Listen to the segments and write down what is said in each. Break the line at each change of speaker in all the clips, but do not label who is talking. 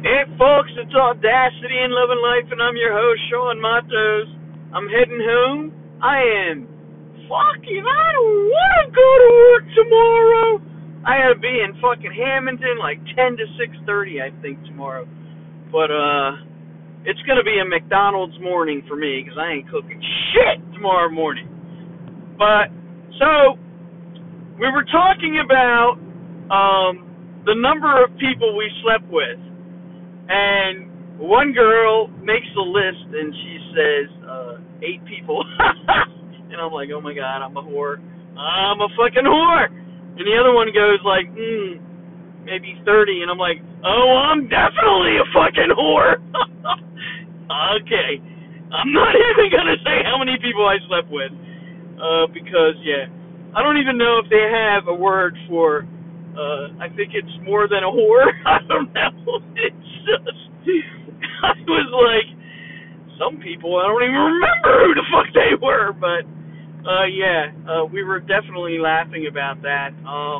Hey folks, it's Audacity and Loving Life, and I'm your host, Sean Matos. I'm heading home. I am I don't want to go to work tomorrow. I gotta be in fucking Hamilton like 10 to 6:30, I think, tomorrow. But, it's gonna be a McDonald's morning for me, because I ain't cooking shit tomorrow morning. But, so, we were talking about, the number of people we slept with. And one girl makes a list and she says, 8 people. And I'm like, oh my god, I'm a whore. I'm a fucking whore. And the other one goes like, maybe 30. And I'm like, oh, I'm definitely a fucking whore. Okay. I'm not even going to say how many people I slept with. Because, yeah. I don't even know if they have a word for, I think it's more than a whore. I don't know. It's just, I was like, some people, I don't even remember who the fuck they were, but, yeah, we were definitely laughing about that.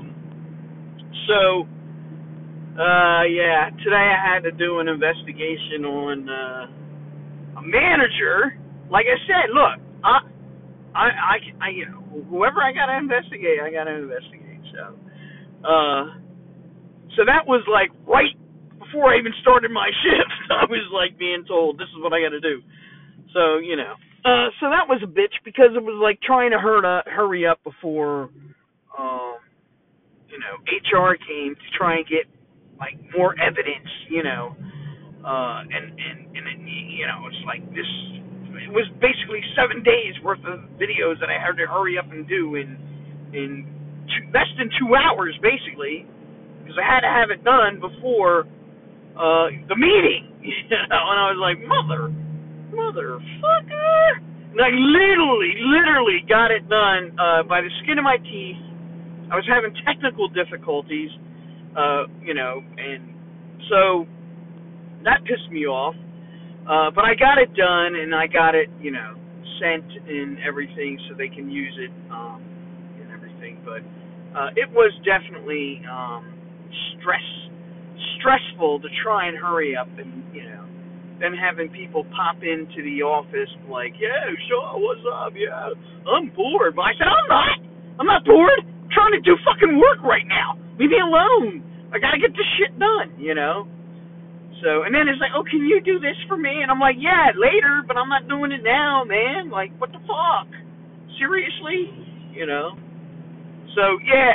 So, yeah, today I had to do an investigation on, a manager. Like I said, look, I you know, whoever I gotta investigate, I gotta investigate. So that was like right before I even started my shift. I was like being told this is what I gotta do. So so that was a bitch because it was like trying to hurry up before, um, HR came to try and get like more evidence, and it's like this. It was basically 7 days worth of videos that I had to hurry up and do in less than 2 hours, basically, because I had to have it done before the meeting. And I was like, motherfucker. And I literally got it done by the skin of my teeth. I was having technical difficulties, and so that pissed me off. But I got it done, and I got it, sent and everything so they can use it, and everything. But it was definitely stressful to try and hurry up, and then having people pop into the office like, yeah, sure, what's up? Yeah, I'm bored. But I said, I'm not bored. I'm trying to do fucking work right now. Leave me alone. I gotta get this shit done, So, and then it's like, oh, can you do this for me? And I'm like, yeah, later, but I'm not doing it now, man. Like, what the fuck? Seriously? So, yeah,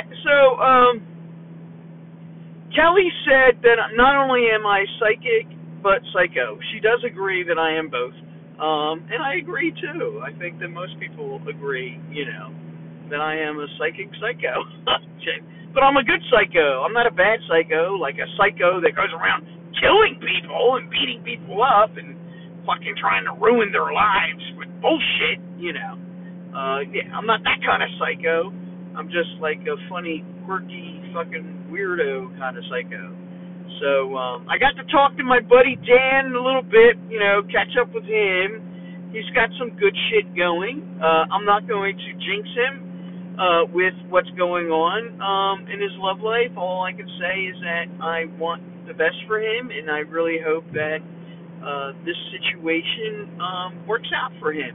Kelly said that not only am I psychic, but psycho. She does agree that I am both. And I agree, too. I think that most people agree, that I am a psychic psycho. But I'm a good psycho. I'm not a bad psycho, like a psycho that goes around killing people and beating people up and fucking trying to ruin their lives with bullshit, Yeah, I'm not that kind of psycho. I'm just like a funny, quirky, fucking weirdo kind of psycho. So, I got to talk to my buddy Dan a little bit, catch up with him. He's got some good shit going. I'm not going to jinx him with what's going on in his love life. All I can say is that I want the best for him, and I really hope that this situation works out for him.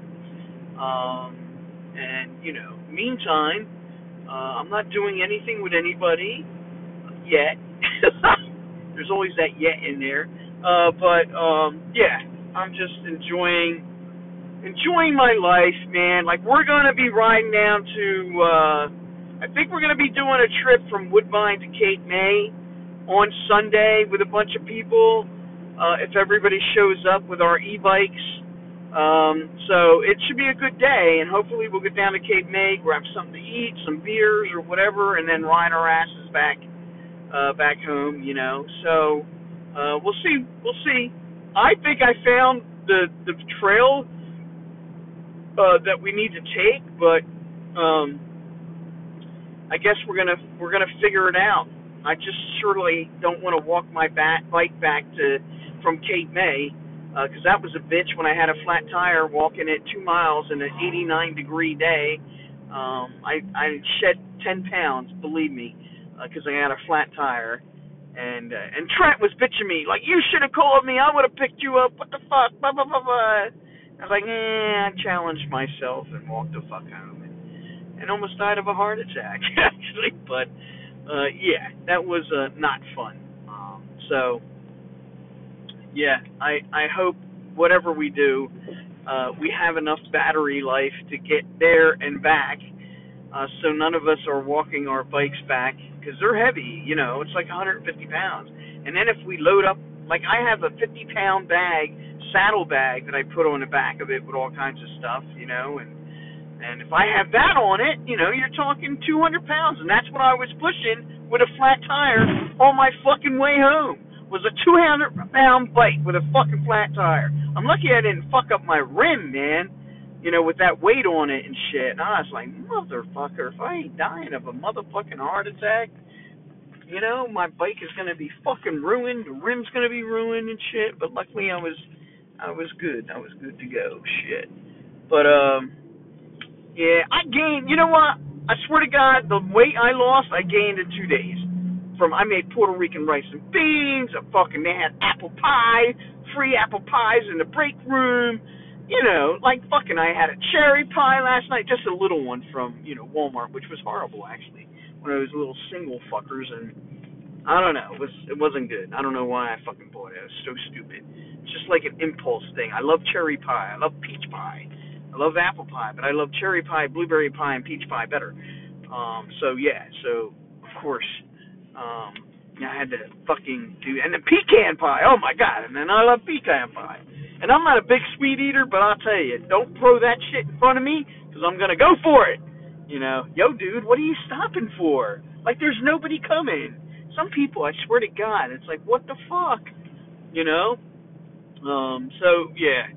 And meantime, I'm not doing anything with anybody yet. There's always that yet in there. But yeah, I'm just enjoying my life, man. Like, we're gonna be riding down to I think we're gonna be doing a trip from Woodbine to Cape May on Sunday with a bunch of people, if everybody shows up with our e-bikes. So it should be a good day, and hopefully we'll get down to Cape May, grab something to eat, some beers or whatever, and then ride our asses back home, So we'll see. I think I found the trail that we need to take, but I guess we're gonna figure it out. I just surely don't want to walk my bike back from Cape May, because that was a bitch when I had a flat tire walking at 2 miles in an 89-degree day. I shed 10 pounds, believe me, because I had a flat tire. And Trent was bitching me like, you should have called me. I would have picked you up. What the fuck? Blah blah blah blah. I was like, I challenged myself and walked the fuck home and almost died of a heart attack actually. But yeah, that was not fun. So yeah, I hope whatever we do, we have enough battery life to get there and back, so none of us are walking our bikes back because they're heavy. You know, it's like 150 pounds. And then if we load up, like I have a 50-pound bag, saddle bag that I put on the back of it with all kinds of stuff, you know, and if I have that on it, you know, you're talking 200 pounds, and that's what I was pushing with a flat tire on my fucking way home. Was a 200-pound bike with a fucking flat tire. I'm lucky I didn't fuck up my rim, man. You know, with that weight on it and shit. And I was like, motherfucker, if I ain't dying of a motherfucking heart attack, you know, my bike is gonna be fucking ruined. The rim's gonna be ruined and shit. But luckily, I was good. I was good to go. Shit. But yeah, I gained. You know what? I swear to God, the weight I lost, I gained in 2 days. I made Puerto Rican rice and beans. They had apple pie, free apple pies in the break room. You know, like fucking, I had a cherry pie last night, just a little one from, you know, Walmart, which was horrible actually. One of those little single fuckers, and I don't know, it wasn't good. I don't know why I fucking bought it. It was so stupid. It's just like an impulse thing. I love cherry pie. I love peach pie. I love apple pie, but I love cherry pie, blueberry pie, and peach pie better. So yeah, so of course. I had to fucking do, and the pecan pie. Oh my god! And then I love pecan pie. And I'm not a big sweet eater, but I'll tell you, don't throw that shit in front of me, because I'm gonna go for it. You know, yo, dude, what are you stopping for? Like, there's nobody coming. Some people, I swear to God, it's like, what the fuck? You know. So yeah,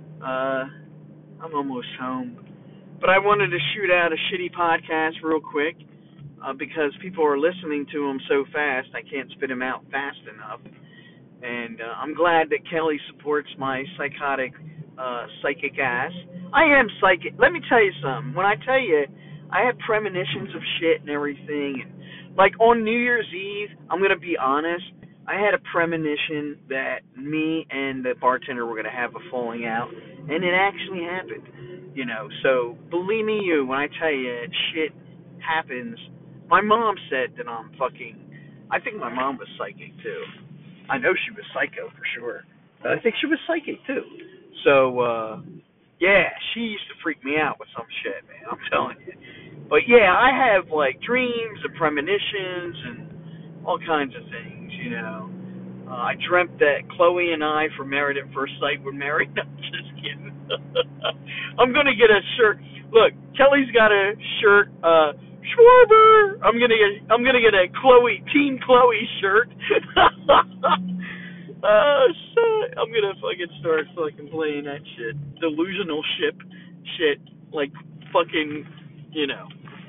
I'm almost home, but I wanted to shoot out a shitty podcast real quick. Because people are listening to them so fast, I can't spit them out fast enough. And I'm glad that Kelly supports my psychic ass. I am psychic. Let me tell you something. When I tell you, I have premonitions of shit and everything. And, like, on New Year's Eve, I'm going to be honest, I had a premonition that me and the bartender were going to have a falling out. And it actually happened. You know, so believe me, when I tell you, shit happens. My mom said that I think my mom was psychic too. I know she was psycho for sure, but I think she was psychic too. So, yeah, she used to freak me out with some shit, man, I'm telling you. But yeah, I have like dreams and premonitions and all kinds of things, you know. I dreamt that Chloe and I from Married at First Sight were married. No, I'm just kidding. I'm gonna get a shirt. Look, Kelly's got a shirt, Schwarber. I'm gonna get a Team Chloe shirt. Shit. I'm gonna fucking start fucking playing that shit. Delusional shit, like fucking, you know,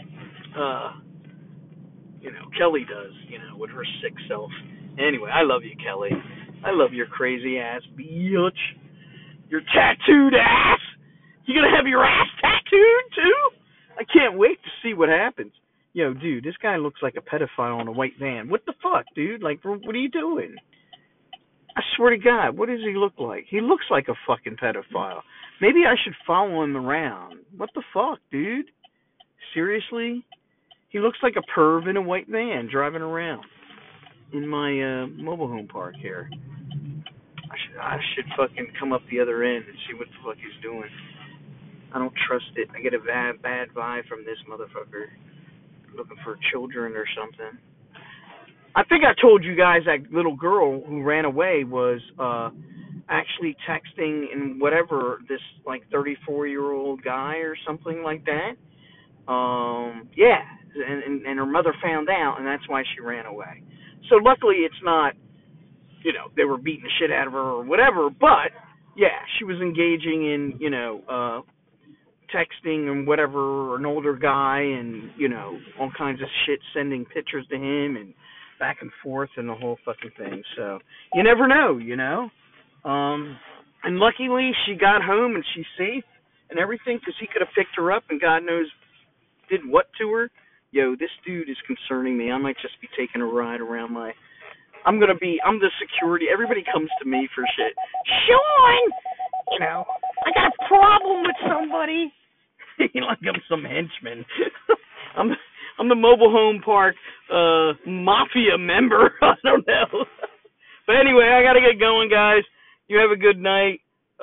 Kelly does, you know, with her sick self. Anyway, I love you, Kelly. I love your crazy ass bitch. Your tattooed ass. You gonna have your ass tattooed too? I can't wait to see what happens. Yo, dude, this guy looks like a pedophile in a white van. What the fuck, dude? Like, what are you doing? I swear to God, what does he look like? He looks like a fucking pedophile. Maybe I should follow him around. What the fuck, dude? Seriously? He looks like a perv in a white van driving around in my mobile home park here. I should fucking come up the other end and see what the fuck he's doing. I don't trust it. I get a bad vibe from this motherfucker. Looking for children or something. I think I told you guys that little girl who ran away was actually texting and whatever this like 34-year-old guy or something like that. Yeah, and her mother found out, and that's why she ran away. So luckily it's not, you know, they were beating the shit out of her or whatever, but yeah, she was engaging in, you know, texting and whatever, an older guy, and, you know, all kinds of shit, sending pictures to him and back and forth and the whole fucking thing. So you never know, you know. And luckily she got home and she's safe and everything, because he could have picked her up and God knows did what to her. Yo, this dude is concerning me. I might just be taking a ride around my I'm the security. Everybody comes to me for shit. Sean, I got a problem with somebody. Like I'm some henchman. I'm the mobile home park mafia member. I don't know. But anyway, I gotta get going, guys. You have a good night.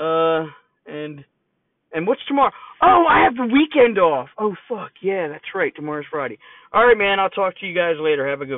And what's tomorrow? Oh, I have the weekend off. Oh fuck, yeah, that's right. Tomorrow's Friday. All right, man. I'll talk to you guys later. Have a good one.